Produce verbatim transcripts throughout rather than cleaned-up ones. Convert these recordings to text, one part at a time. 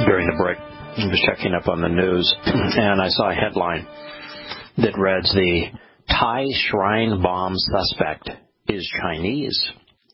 during the break. I was checking up on the news, and I saw a headline that reads, "The Thai shrine bomb suspect is Chinese."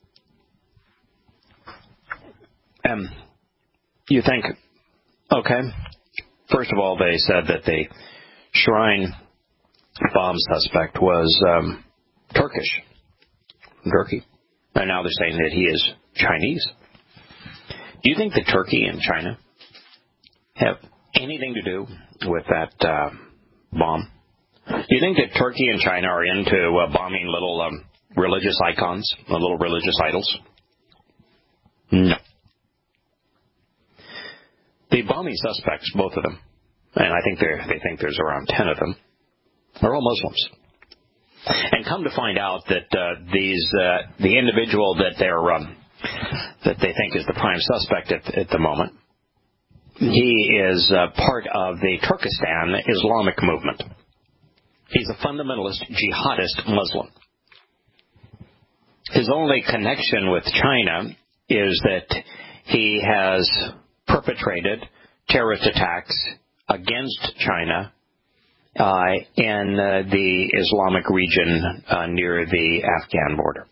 And you think, okay, first of all, they said that the shrine bomb suspect was um, Turkish, Turkey. And now they're saying that he is Chinese. Do you think that Turkey and China have anything to do with that uh, bomb? Do you think that Turkey and China are into uh, bombing little um, religious icons, uh, little religious idols? No. The bombing suspects, both of them, and I think they they think there's around ten of them, are all Muslims. And come to find out that uh, these uh, the individual that they're um, that they think is the prime suspect at, at the moment, he is uh, part of the Turkestan Islamic movement. He's a fundamentalist jihadist Muslim. His only connection with China is that he has perpetrated terrorist attacks against China uh, in uh, the Islamic region uh, near the Afghan border.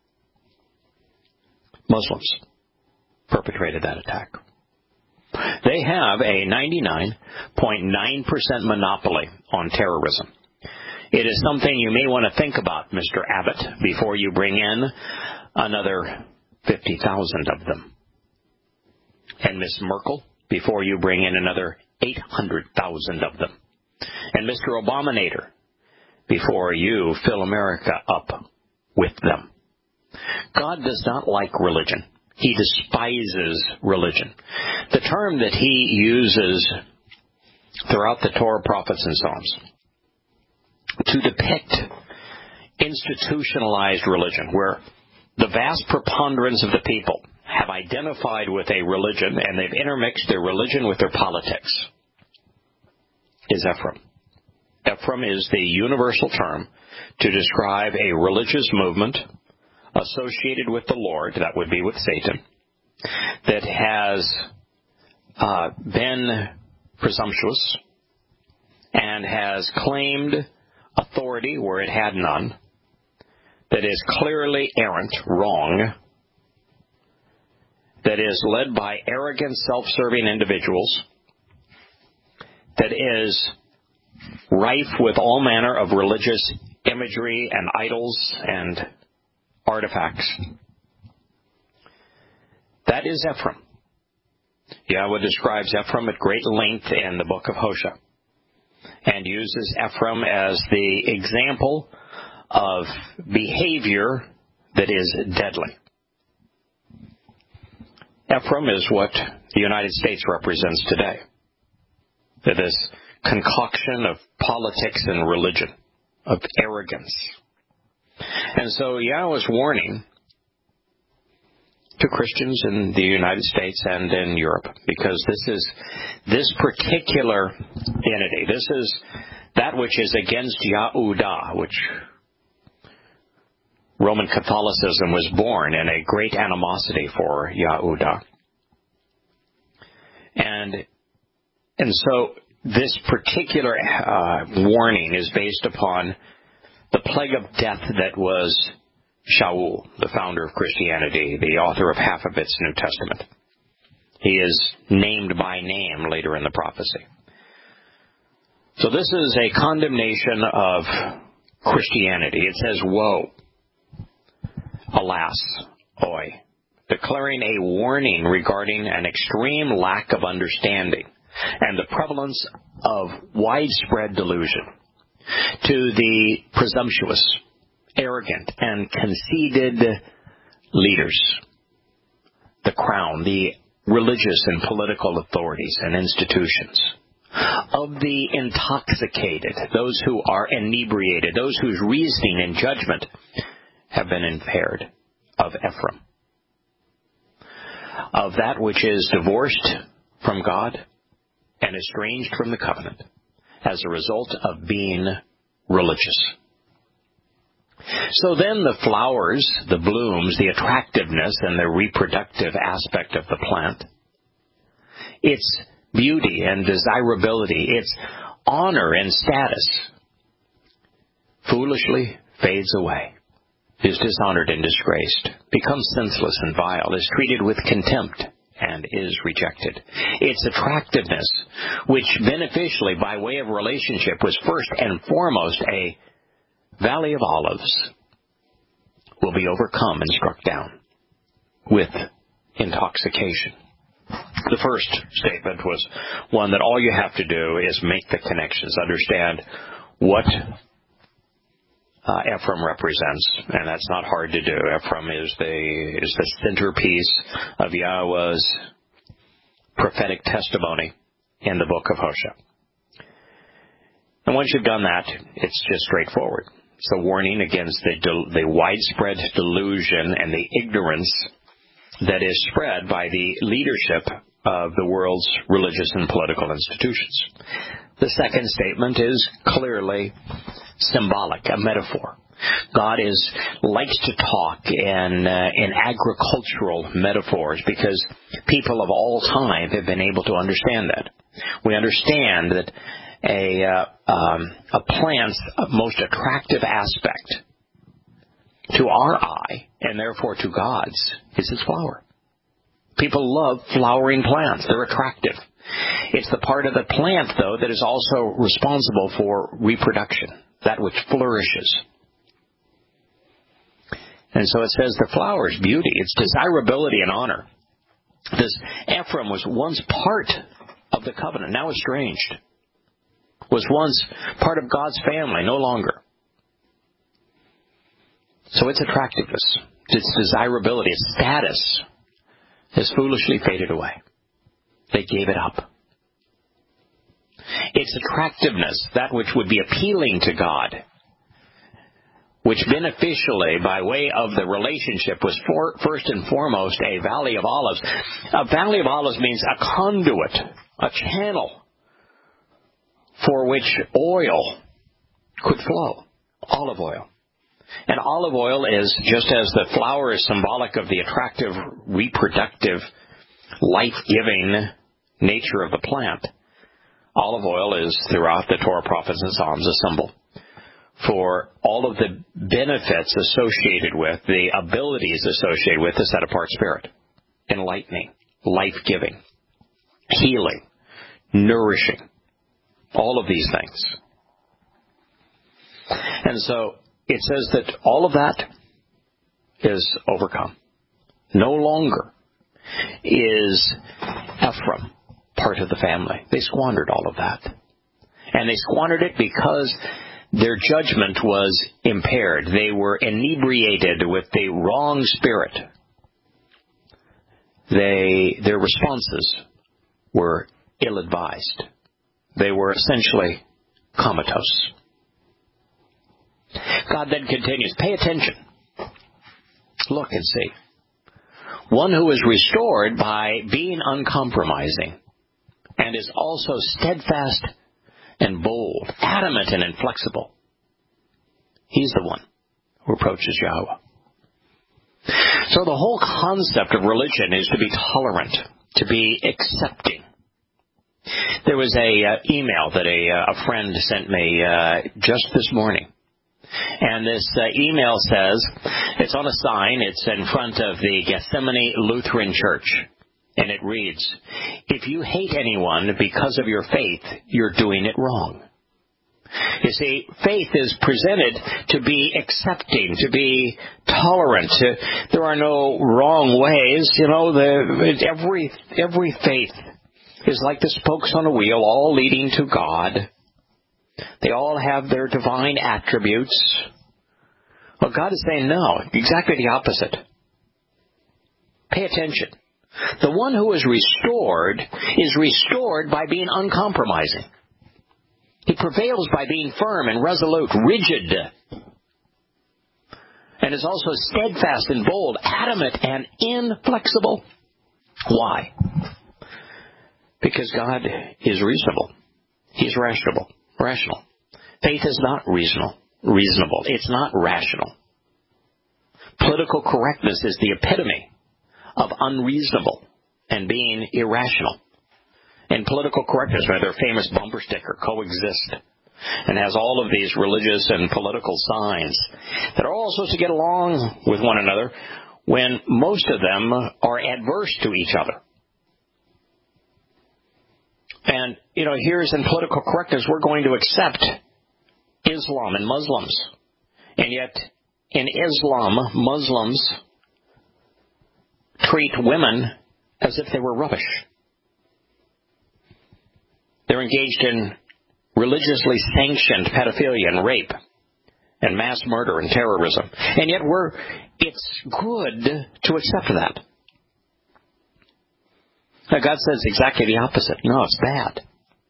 Muslims perpetrated that attack. They have a ninety-nine point nine percent monopoly on terrorism. It is something you may want to think about, Mister Abbott, before you bring in another fifty thousand of them. And Miss Merkel, before you bring in another eight hundred thousand of them. And Mister Obamanator, before you fill America up with them. God does not like religion. He despises religion. The term that he uses throughout the Torah, prophets, and Psalms to depict institutionalized religion, where the vast preponderance of the people have identified with a religion and they've intermixed their religion with their politics, is Ephraim. Ephraim is the universal term to describe a religious movement associated with the Lord, that would be with Satan, that has uh, been presumptuous and has claimed authority where it had none, that is clearly errant, wrong, that is led by arrogant, self-serving individuals, that is rife with all manner of religious imagery and idols and artifacts. That is Ephraim. Yahweh describes Ephraim at great length in the book of Hosea and uses Ephraim as the example of behavior that is deadly. Ephraim is what the United States represents today. This concoction of politics and religion, of arrogance. And so Yahweh's warning to Christians in the United States and in Europe, because this is this particular entity, this is that which is against Yahudah, which Roman Catholicism was born in a great animosity for Yahudah. And and so this particular uh, warning is based upon the plague of death that was Shaul, the founder of Christianity, the author of half of its New Testament. He is named by name later in the prophecy. So this is a condemnation of Christianity. It says, woe, alas, oi, declaring a warning regarding an extreme lack of understanding and the prevalence of widespread delusion to the presumptuous, arrogant, and conceited leaders, the crown, the religious and political authorities and institutions, of the intoxicated, those who are inebriated, those whose reasoning and judgment have been impaired, of Ephraim, of that which is divorced from God and estranged from the covenant as a result of being religious. So then the flowers, the blooms, the attractiveness, and the reproductive aspect of the plant its beauty and desirability, its honor and status, foolishly fades away, is dishonored and disgraced, becomes senseless and vile, is treated with contempt, and is rejected. Its attractiveness, which beneficially, by way of relationship, was first and foremost a valley of olives, will be overcome and struck down with intoxication. The first statement was one that all you have to do is make the connections, understand what uh, Ephraim represents, and that's not hard to do. Ephraim is the is the centerpiece of Yahweh's prophetic testimony in the book of Hosea. And once you've done that, it's just straightforward. It's a warning against the del- the widespread delusion and the ignorance that is spread by the leadership of the world's religious and political institutions. The second statement is clearly symbolic, a metaphor. God is likes to talk in uh, in agricultural metaphors because people of all time have been able to understand that. We understand that a uh, um, a plant's most attractive aspect to our eye, and therefore to God's, is its flower. People love flowering plants. They're attractive. It's the part of the plant, though, that is also responsible for reproduction, that which flourishes. And so it says the flower's beauty, its desirability and honor. This Ephraim was once part of the covenant, now estranged. Was once part of God's family, no longer. So its attractiveness, its desirability, its status has foolishly faded away. They gave it up. Its attractiveness, that which would be appealing to God, which beneficially, by way of the relationship, was for, first and foremost a valley of olives. A valley of olives means a conduit, a channel for which oil could flow, olive oil. And olive oil is, just as the flower is symbolic of the attractive, reproductive, life-giving nature of the plant, olive oil is, throughout the Torah, prophets, and Psalms, a symbol for all of the benefits associated with, the abilities associated with the set-apart spirit. Enlightening, life-giving, healing, nourishing, all of these things. And so it says that all of that is overcome. No longer is Ephraim part of the family. They squandered all of that. And they squandered it because their judgment was impaired. They were inebriated with the wrong spirit. They, their responses were ill-advised. They were essentially comatose. God then continues, pay attention. Look and see. One who is restored by being uncompromising and is also steadfast and bold, adamant and inflexible. He's the one who approaches Yahweh. So the whole concept of religion is to be tolerant, to be accepting. There was a uh, email that a, uh, a friend sent me uh, just this morning. And this uh, email says, it's on a sign, it's in front of the Gethsemane Lutheran Church. And it reads, if you hate anyone because of your faith, you're doing it wrong. You see, faith is presented to be accepting, to be tolerant. To, there are no wrong ways. You know, the, every every faith is like the spokes on a wheel, all leading to God. They all have their divine attributes. Well, God is saying no, exactly the opposite. Pay attention. The one who is restored is restored by being uncompromising. He prevails by being firm and resolute, rigid, and is also steadfast and bold, adamant and inflexible. Why? Because God is reasonable. He's rational. Rational. Faith is not reasonable. Reasonable. It's not rational. Political correctness is the epitome of unreasonable and being irrational. And political correctness, their famous bumper sticker, coexist, and has all of these religious and political signs that are all supposed to get along with one another when most of them are adverse to each other. And, you know, here's in political correctness, we're going to accept Islam and Muslims. And yet, in Islam, Muslims treat women as if they were rubbish. They're engaged in religiously sanctioned pedophilia and rape and mass murder and terrorism. And yet we're, it's good to accept that. Now God says exactly the opposite. No, it's bad.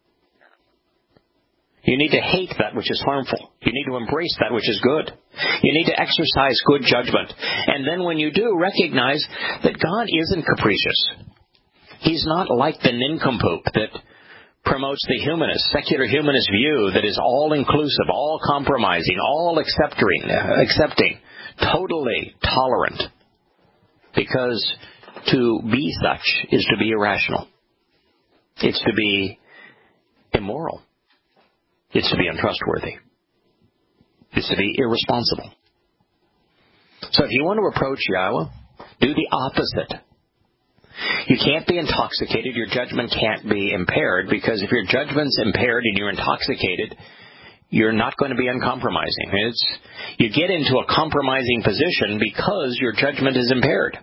You need to hate that which is harmful. You need to embrace that which is good. You need to exercise good judgment. And then when you do, recognize that God isn't capricious. He's not like the nincompoop that promotes the humanist, secular humanist view that is all-inclusive, all-compromising, all-accepting, accepting, totally tolerant. Because to be such is to be irrational. It's to be immoral. It's to be untrustworthy. It's to be irresponsible. So if you want to approach Yahweh, do the opposite. You can't be intoxicated. Your judgment can't be impaired, because if your judgment's impaired and you're intoxicated, you're not going to be uncompromising. It's, you get into a compromising position because your judgment is impaired.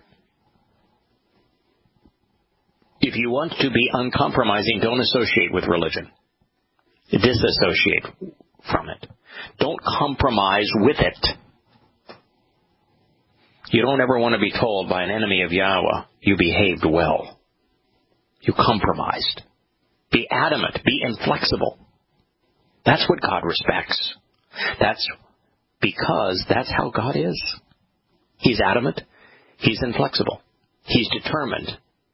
If you want to be uncompromising, don't associate with religion. Disassociate from it. Don't compromise with it. You don't ever want to be told by an enemy of Yahweh, you behaved well. You compromised. Be adamant. Be inflexible. That's what God respects. That's because that's how God is. He's adamant. He's inflexible. He's determined.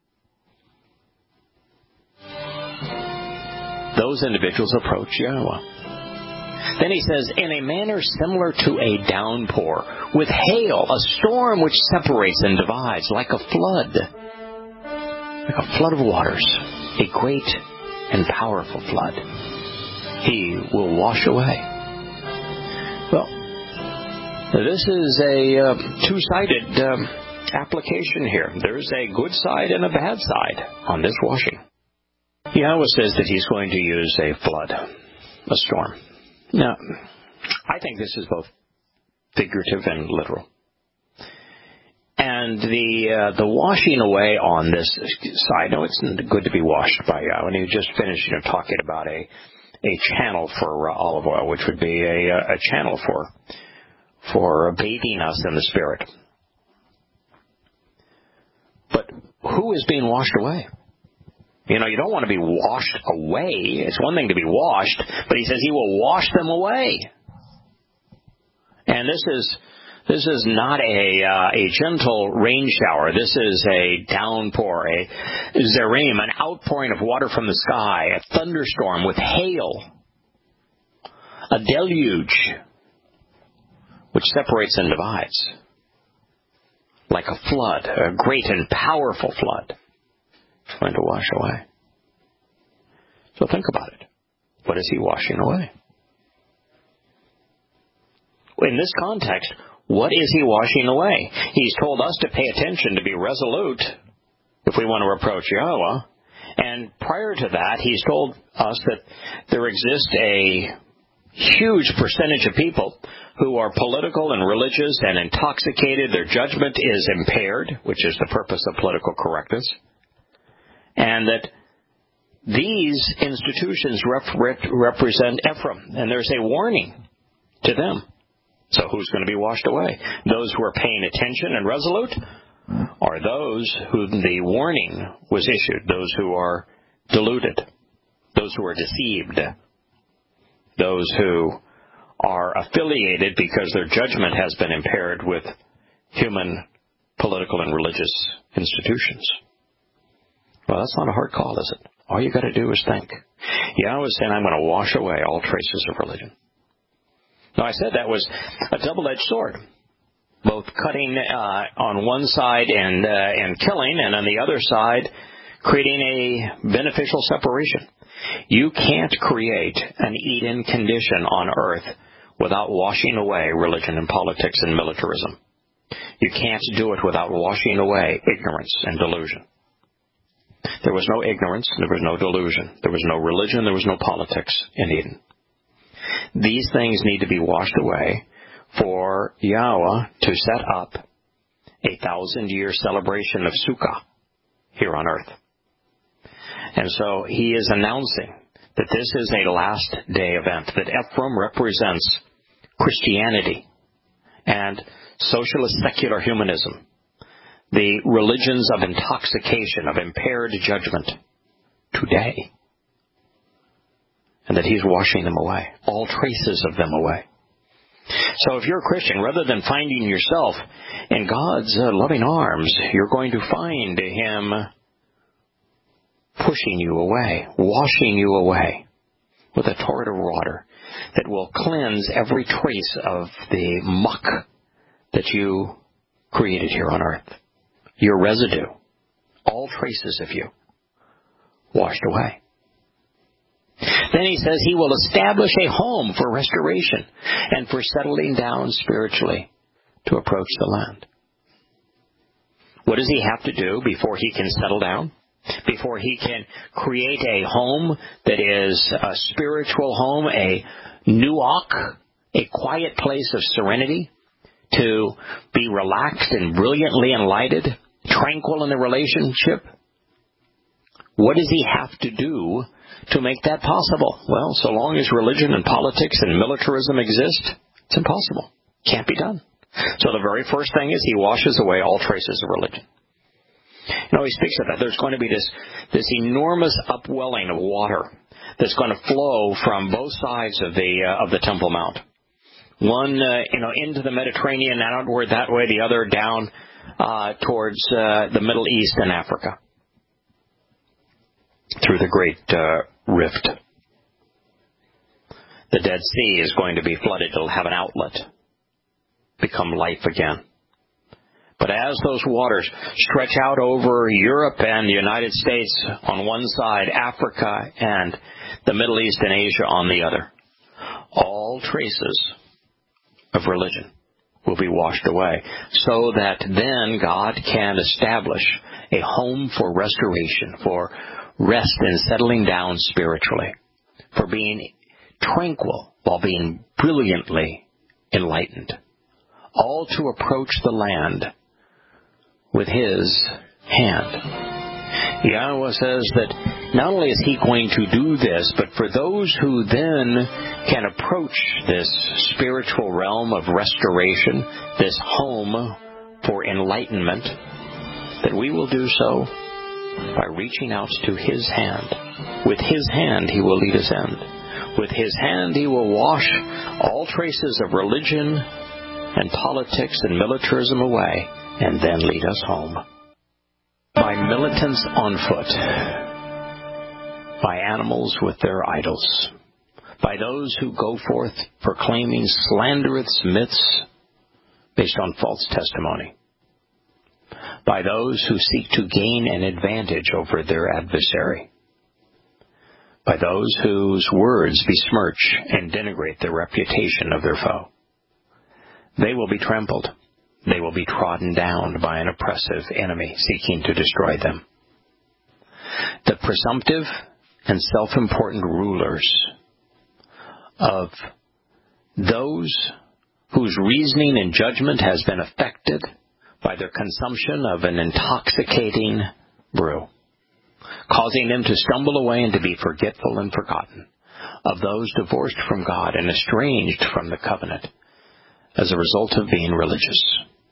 Those individuals approach Yahweh. Then he says, in a manner similar to a downpour, with hail, a storm which separates and divides, like a flood, like a flood of waters, a great and powerful flood. He will wash away. Well, this is a uh, two-sided um, application here. There's a good side and a bad side on this washing. Yahweh says that he's going to use a flood, a storm. Now, I think this is both figurative and literal. And the uh, the washing away on this side, no, it's good to be washed by Yahweh. And he just finished, you know, talking about a a channel for uh, olive oil, which would be a a channel for for bathing us in the Spirit. But who is being washed away? You know, you don't want to be washed away. It's one thing to be washed, but he says he will wash them away. And this is this is not a uh, a gentle rain shower. This is a downpour, a zerim, an outpouring of water from the sky, a thunderstorm with hail, a deluge, which separates and divides, like a flood, a great and powerful flood. It's going to wash away. So think about it. What is he washing away? In this context, what is he washing away? He's told us to pay attention, to be resolute if we want to approach Yahweh. And prior to that, he's told us that there exists a huge percentage of people who are political and religious and intoxicated. Their judgment is impaired, which is the purpose of political correctness. And that these institutions rep- rep- represent Ephraim, and there's a warning to them. So who's going to be washed away? Those who are paying attention and resolute, or those whom the warning was issued, those who are deluded, those who are deceived, those who are affiliated because their judgment has been impaired with human political and religious institutions. Well, that's not a hard call, is it? All you got to do is think. Yahweh is saying, I'm going to wash away all traces of religion. Now, I said that was a double-edged sword, both cutting uh, on one side and uh, and killing, and on the other side, creating a beneficial separation. You can't create an Eden condition on earth without washing away religion and politics and militarism. You can't do it without washing away ignorance and delusion. There was no ignorance, there was no delusion, there was no religion, there was no politics in Eden. These things need to be washed away for Yahweh to set up a thousand-year celebration of Sukkah here on earth. And so he is announcing that this is a last day event, that Ephraim represents Christianity and socialist secular humanism, the religions of intoxication, of impaired judgment today, and that he's washing them away, all traces of them away. So if you're a Christian, rather than finding yourself in God's uh, loving arms, you're going to find him pushing you away, washing you away with a torrent of water that will cleanse every trace of the muck that you created here on earth. Your residue, all traces of you, washed away. Then he says he will establish a home for restoration and for settling down spiritually to approach the land. What does he have to do before he can settle down? Before he can create a home that is a spiritual home, a nuach, a quiet place of serenity, to be relaxed and brilliantly enlightened, tranquil in the relationship? What does he have to do to make that possible? Well, so long as religion and politics and militarism exist, it's impossible. Can't be done. So the very first thing is he washes away all traces of religion. You know, he speaks of that. There's going to be this, this enormous upwelling of water that's going to flow from both sides of the uh, of the Temple Mount. One, uh, you know, into the Mediterranean and outward that way, the other down uh, towards uh, the Middle East and Africa through the Great uh, Rift. The Dead Sea is going to be flooded. It'll have an outlet, become life again. But as those waters stretch out over Europe and the United States on one side, Africa and the Middle East and Asia on the other, all traces of religion will be washed away, so that then God can establish a home for restoration, for rest and settling down spiritually, for being tranquil while being brilliantly enlightened, all to approach the land with his hand. Yahweh says that not only is he going to do this, but for those who then can approach this spiritual realm of restoration, this home for enlightenment, that we will do so by reaching out to his hand. With his hand he will lead us in. With his hand he will wash all traces of religion and politics and militarism away, and then lead us home. By militants on foot, by animals with their idols, by those who go forth proclaiming slanderous myths based on false testimony, by those who seek to gain an advantage over their adversary, by those whose words besmirch and denigrate the reputation of their foe. They will be trampled. They will be trodden down by an oppressive enemy seeking to destroy them. The presumptive and self-important rulers of those whose reasoning and judgment has been affected by their consumption of an intoxicating brew, causing them to stumble away and to be forgetful and forgotten, of those divorced from God and estranged from the covenant as a result of being religious.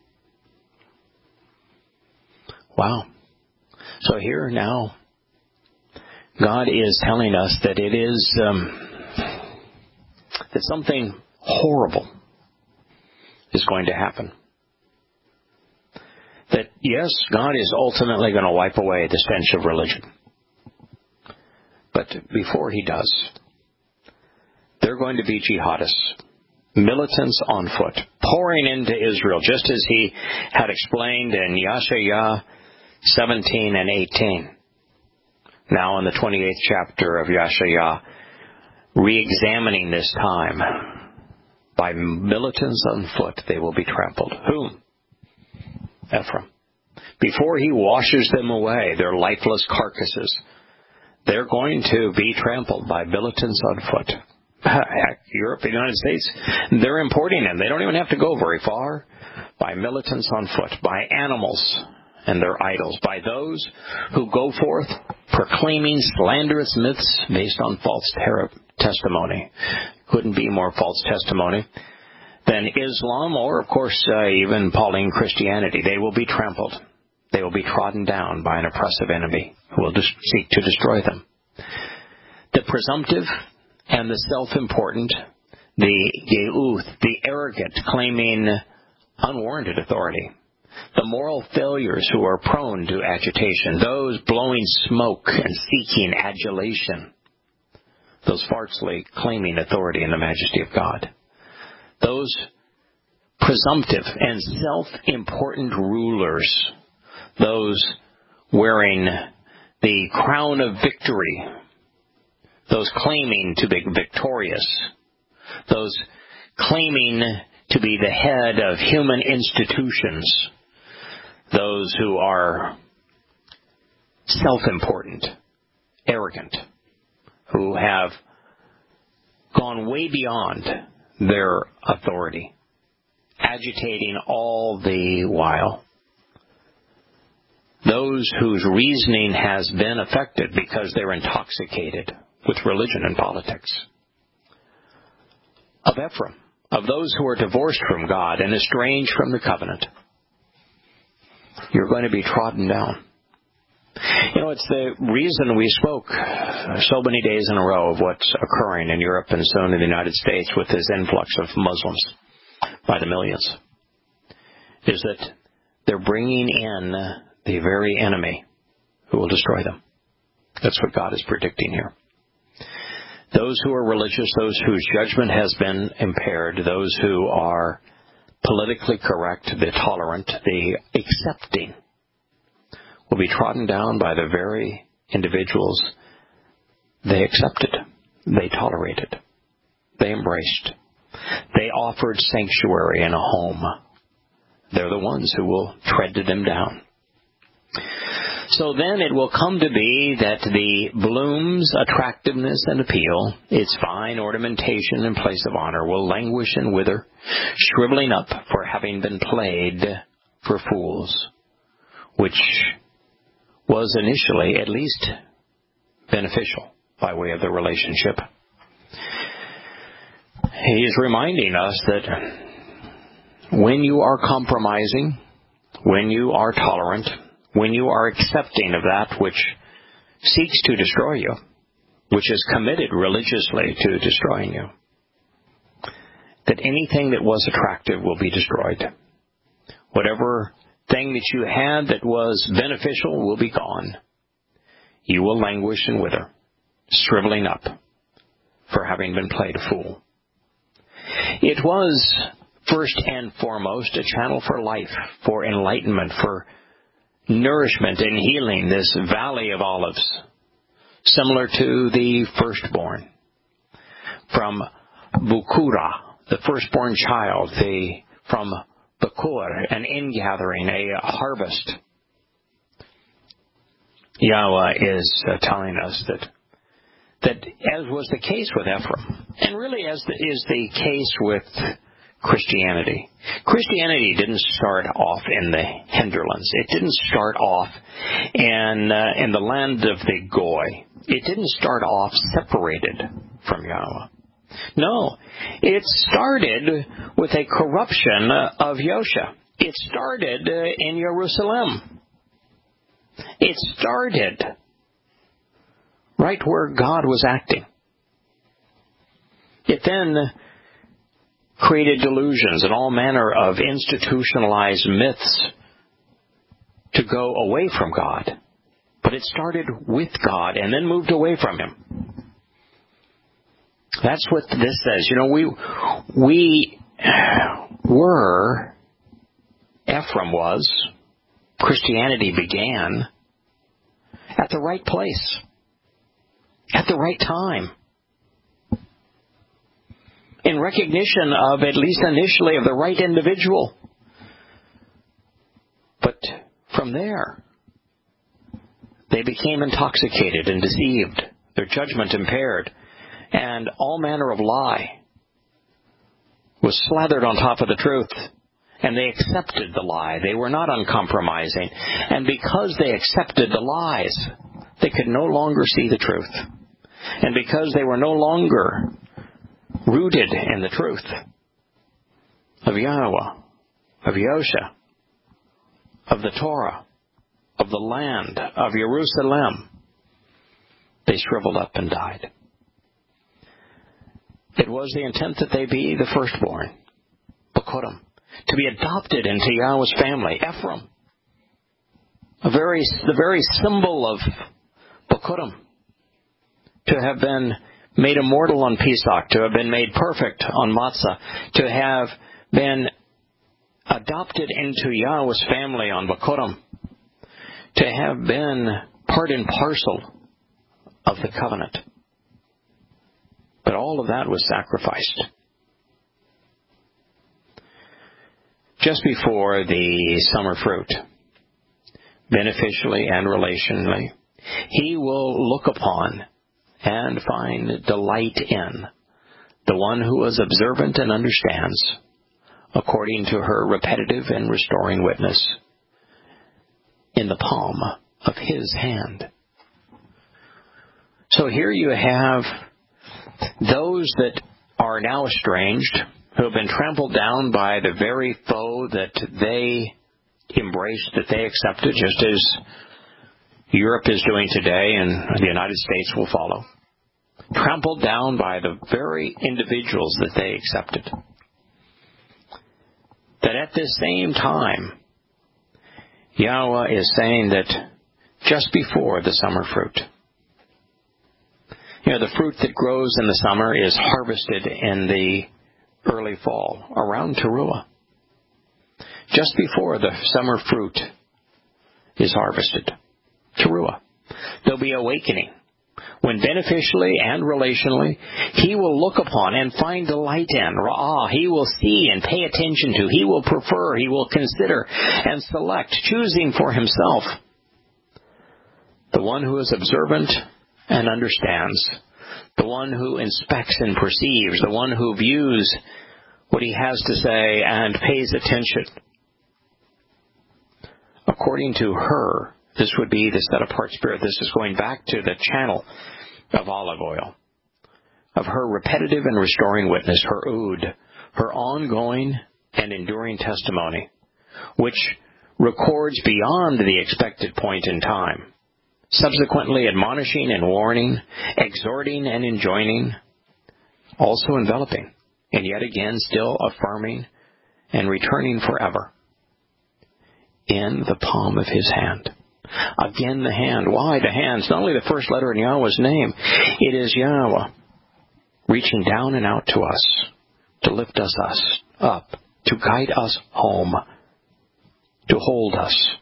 Wow. So here now, God is telling us that it is, um, that something horrible is going to happen. That, yes, God is ultimately going to wipe away the stench of religion. But before he does, there are going to be jihadists, militants on foot, pouring into Israel, just as he had explained in Yasha'yah seventeen and eighteen. now in the twenty-eighth chapter of Yeshaya, re-examining this time. By militants on foot they will be trampled. Whom? Ephraim. Before he washes them away, their lifeless carcasses, they're going to be trampled by militants on foot. Heck, Europe, the United States, they're importing them. They don't even have to go very far. By militants on foot, by animals and their idols, by those who go forth proclaiming slanderous myths based on false ter- testimony. Couldn't be more false testimony than Islam or, of course, uh, even Pauline Christianity. They will be trampled. They will be trodden down by an oppressive enemy who will dis- seek to destroy them. The presumptive and the self-important, the Geuth, the arrogant, claiming unwarranted authority, the moral failures who are prone to agitation, those blowing smoke and seeking adulation, those falsely claiming authority in the majesty of God, those presumptive and self-important rulers, those wearing the crown of victory, those claiming to be victorious, those claiming to be the head of human institutions, those who are self-important, arrogant, who have gone way beyond their authority, agitating all the while. Those whose reasoning has been affected because they're intoxicated with religion and politics. Of Ephraim, of those who are divorced from God and estranged from the covenant, you're going to be trodden down. You know, it's the reason we spoke so many days in a row of what's occurring in Europe and soon in the United States with this influx of Muslims by the millions, is that they're bringing in the very enemy who will destroy them. That's what God is predicting here. Those who are religious, those whose judgment has been impaired, those who are politically correct, the tolerant, the accepting, will be trodden down by the very individuals they accepted, they tolerated, they embraced. They offered sanctuary in a home. They're the ones who will tread them down. So then it will come to be that the bloom's attractiveness and appeal, its fine ornamentation and place of honor, will languish and wither, shriveling up for having been played for fools, which was initially at least beneficial by way of the relationship. He is reminding us that when you are compromising, when you are tolerant, when you are accepting of that which seeks to destroy you, which is committed religiously to destroying you, that anything that was attractive will be destroyed. Whatever thing that you had that was beneficial will be gone. You will languish and wither, shriveling up for having been played a fool. It was first and foremost a channel for life, for enlightenment, for nourishment and healing, this valley of olives, similar to the firstborn. From Bukura, the firstborn child, the from Bakur, an ingathering, a harvest. Yahweh is uh, telling us that that as was the case with Ephraim, and really as the, is the case with Christianity. Christianity didn't start off in the hinterlands. It didn't start off in, uh, in the land of the Goy. It didn't start off separated from Yahweh. No, it started with a corruption of Yosha. It started uh, in Jerusalem. It started right where God was acting. It then created delusions and all manner of institutionalized myths to go away from God. But it started with God and then moved away from Him. That's what this says. You know, we we were, Ephraim was, Christianity began at the right place. at the right time, in recognition of, at least initially, of the right individual. But from there, they became intoxicated and deceived, their judgment impaired, and all manner of lie was slathered on top of the truth. And they accepted the lie. They were not uncompromising. And because they accepted the lies, they could no longer see the truth. And because they were no longer rooted in the truth of Yahweh, of Yosha, of the Torah, of the land, of Jerusalem, they shriveled up and died. It was the intent that they be the firstborn, Bekurim, to be adopted into Yahweh's family. Ephraim, a very, the very symbol of Bekurim, to have been made immortal on Pesach, to have been made perfect on Matzah, to have been adopted into Yahweh's family on Bekurim, to have been part and parcel of the covenant. But all of that was sacrificed. Just before the summer fruit, beneficially and relationally, he will look upon and find delight in the one who is observant and understands, according to her repetitive and restoring witness, in the palm of his hand. So here you have those that are now estranged, who have been trampled down by the very foe that they embraced, that they accepted, just as Europe is doing today and the United States will follow. Trampled down by the very individuals that they accepted. That at this same time, Yahweh is saying that just before the summer fruit, you know, the fruit that grows in the summer is harvested in the early fall, around Teruah. Just before the summer fruit is harvested, Teruah, there'll be awakening, when beneficially and relationally, he will look upon and find delight in, ra'ah, he will see and pay attention to, he will prefer, he will consider and select, choosing for himself the one who is observant and understands, the one who inspects and perceives, the one who views what he has to say and pays attention. According to her, this would be the set-apart spirit. This is going back to the channel of olive oil, of her repetitive and restoring witness, her ood, her ongoing and enduring testimony, which records beyond the expected point in time, subsequently admonishing and warning, exhorting and enjoining, also enveloping, and yet again still affirming and returning forever in the palm of his hand. Again, the hand. Why the hand? It's not only the first letter in Yahweh's name. It is Yahweh reaching down and out to us, to lift us, us up, to guide us home, to hold us,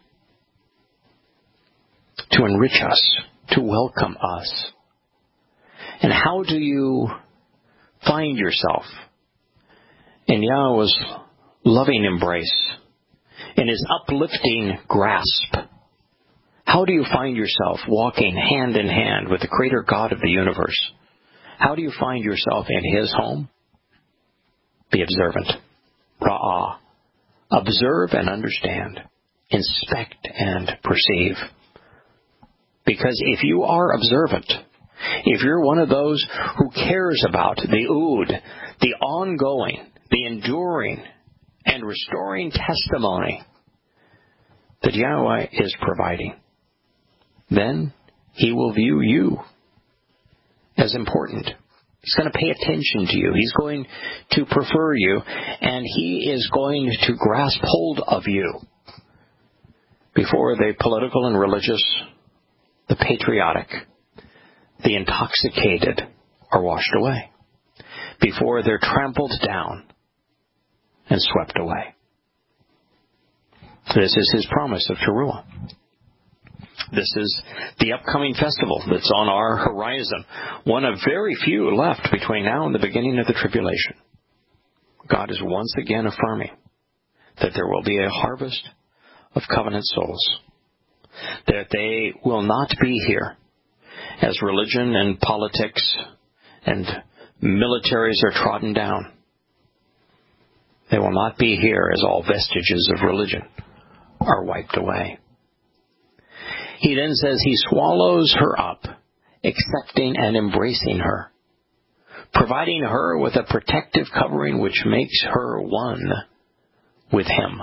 to enrich us, to welcome us. And how do you find yourself in Yahweh's loving embrace, in his uplifting grasp? How do you find yourself walking hand in hand with the Creator God of the universe? How do you find yourself in his home? Be observant. Ra'ah. Observe and understand. Inspect and perceive. Because if you are observant, if you're one of those who cares about the ood, the ongoing, the enduring, and restoring testimony that Yahweh is providing, then he will view you as important. He's going to pay attention to you. He's going to prefer you, and he is going to grasp hold of you before the political and religious, the patriotic, the intoxicated are washed away, before they're trampled down and swept away. This is his promise of Teruah. This is the upcoming festival that's on our horizon, one of very few left between now and the beginning of the tribulation. God is once again affirming that there will be a harvest of covenant souls, that they will not be here as religion and politics and militaries are trodden down. They will not be here as all vestiges of religion are wiped away. He then says he swallows her up, accepting and embracing her, providing her with a protective covering which makes her one with him.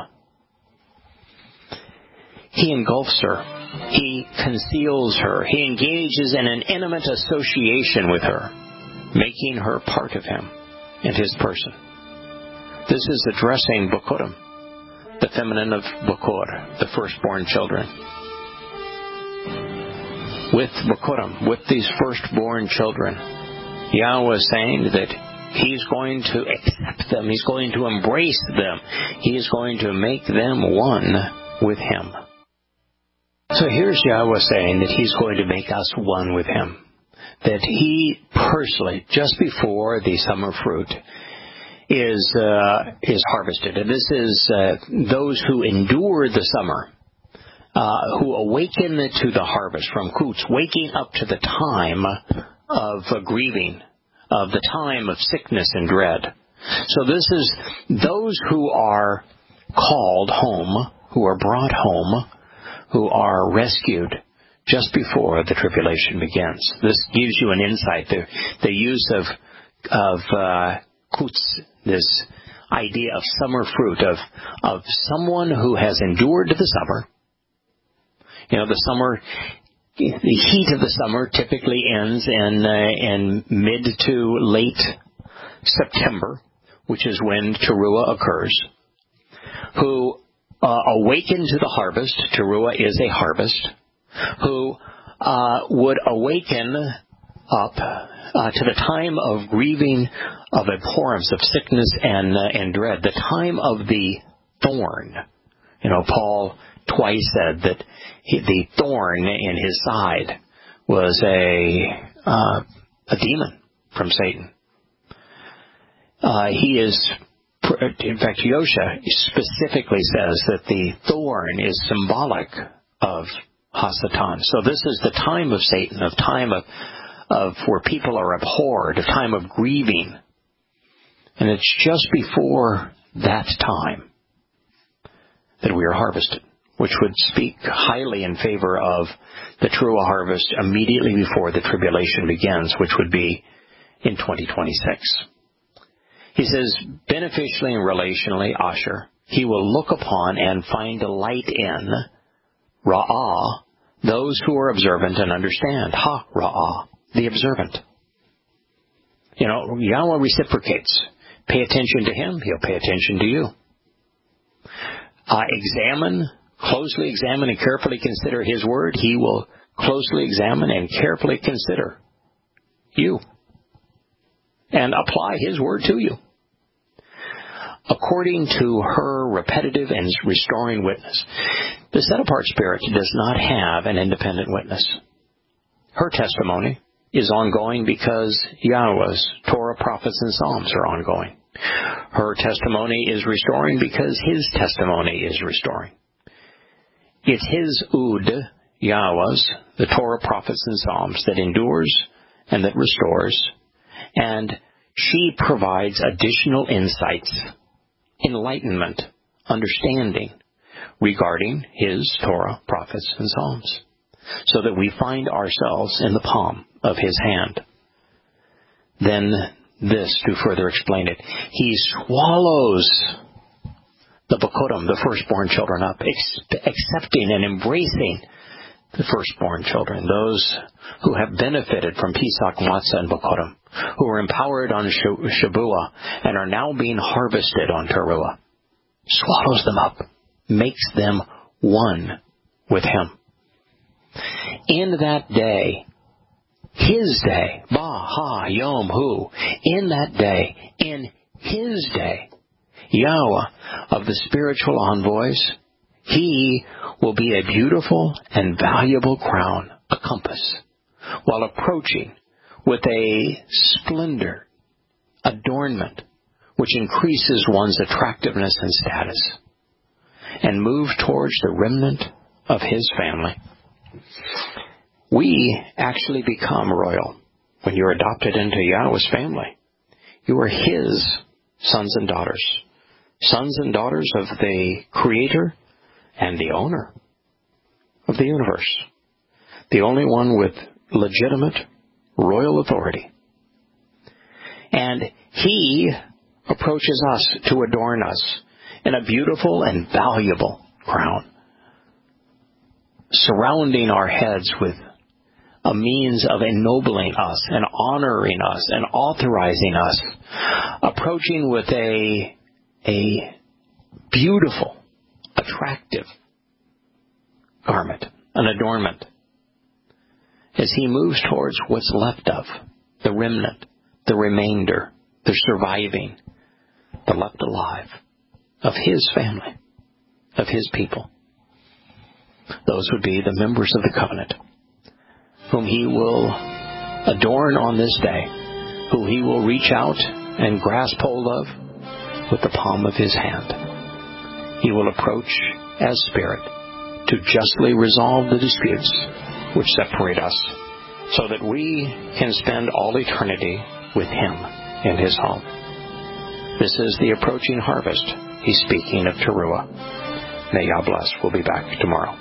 He engulfs her. He conceals her. He engages in an intimate association with her, making her part of him and his person. This is addressing Bokurim, the feminine of Bokur, the firstborn children. With Bokurim, with these firstborn children, Yahweh is saying that He's going to accept them. He's going to embrace them. He is going to make them one with Him. So here's Yahweh saying that He's going to make us one with Him. That He personally, just before the summer fruit, is uh, is harvested. And this is uh, those who endure the summer, uh, who awaken to the harvest from Kutz, waking up to the time of uh, grieving, of the time of sickness and dread. So this is those who are called home, who are brought home, who are rescued just before the tribulation begins. This gives you an insight. The, the use of of uh, Kutz, this idea of summer fruit, of of someone who has endured the summer. You know, the summer, the heat of the summer typically ends in uh, in mid to late September, which is when Teruah occurs. Who uh, awaken to the harvest. Teruah is a harvest. Who uh, would awaken up uh, to the time of grieving, of abhorrence, of sickness and uh, and dread, the time of the thorn. You know, Paul twice said that he, the thorn in his side was a uh, a demon from Satan. Uh, he is, in fact, Yosha specifically says that the thorn is symbolic of Hasatan. So this is the time of Satan, of time of, of where people are abhorred, a time of grieving. And it's just before that time that we are harvested, which would speak highly in favor of the Teruah harvest immediately before the tribulation begins, which would be in twenty twenty-six. He says, beneficially and relationally, Asher, he will look upon and find delight in Ra'ah, those who are observant and understand. Ha, Ra'ah, the observant. You know, Yahweh reciprocates. Pay attention to Him, He'll pay attention to you. Uh, examine, closely examine and carefully consider His word. He will closely examine and carefully consider you and apply His word to you. According to her repetitive and restoring witness. The set-apart spirit does not have an independent witness. Her testimony is ongoing because Yahweh's Torah, prophets, and Psalms are ongoing. Her testimony is restoring because His testimony is restoring. It's His Ud, Yahweh's, the Torah, prophets, and Psalms, that endures and that restores, and she provides additional insights, enlightenment, understanding regarding His Torah, prophets, and Psalms, so that we find ourselves in the palm of His hand. Then this, to further explain it, He swallows the Bokurim, the firstborn children, up, ex- accepting and embracing the firstborn children, those who have benefited from Pesach, Matzah, and Bokurim, who are empowered on Shabuah and are now being harvested on Teruah, swallows them up, makes them one with Him. In that day, His day, Ba, Ha, Yom, Hu, in that day, in His day, Yahweh of the spiritual envoys, He will be a beautiful and valuable crown, a compass, while approaching with a splendor, adornment, which increases one's attractiveness and status, and move towards the remnant of his family. We actually become royal when you're adopted into Yahweh's family. You are his sons and daughters, sons and daughters of the Creator and the owner of the universe, the only one with legitimate royal authority. And he approaches us to adorn us in a beautiful and valuable crown, surrounding our heads with a means of ennobling us and honoring us and authorizing us, approaching with a, a beautiful, attractive garment, an adornment, as he moves towards what's left of, the remnant, the remainder, the surviving, the left alive of his family, of his people. Those would be the members of the covenant, whom he will adorn on this day, who he will reach out and grasp hold of with the palm of his hand. He will approach as Spirit to justly resolve the disputes which separate us, so that we can spend all eternity with him in his home. This is the approaching harvest. He's speaking of Teruah. May Yah bless. We'll be back tomorrow.